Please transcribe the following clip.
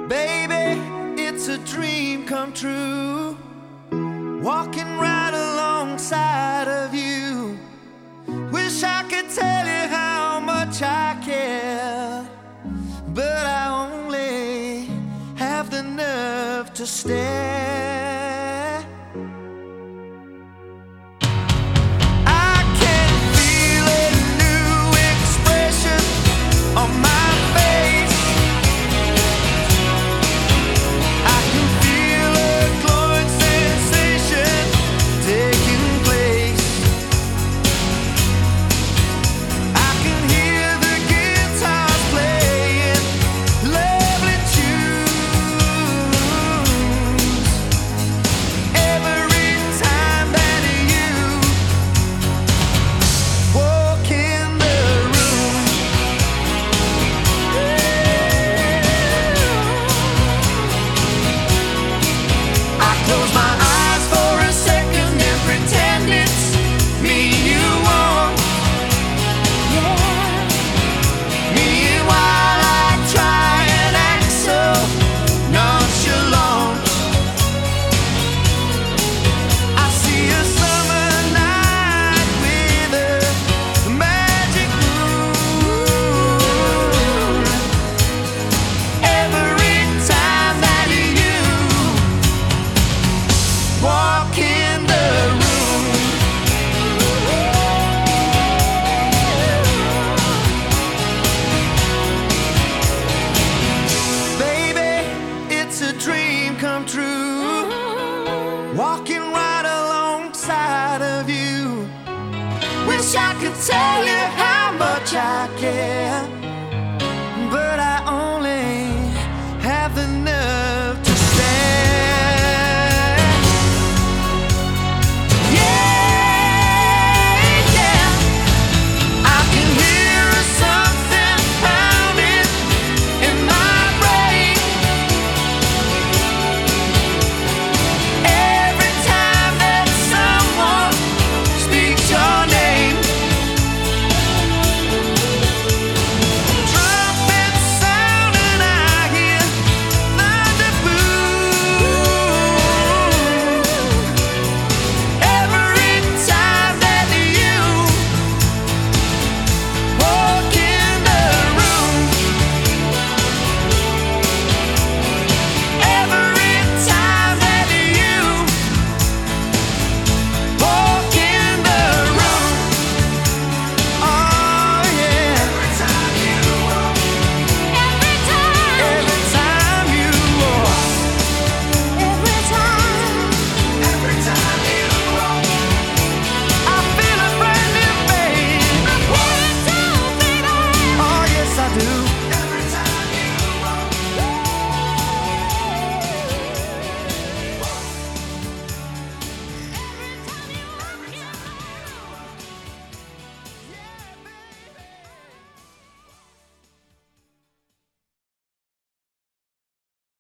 Baby, it's a dream come true, walking right alongside of you. Wish I could tell you how much I care, but I only have the nerve to stare. I can feel a new expression on my face. I can feel a glowing sensation taking place. I can hear the guitars playing lovely tunes every time that you walk in the room. I close my eyes for a second and pretend it's me you want. Meanwhile, I try and act so nonchalant. I see a summer night with a magic moon. Every time that you walk in the room. Baby, it's a dream come true, walking right alongside of you. Wish I could tell you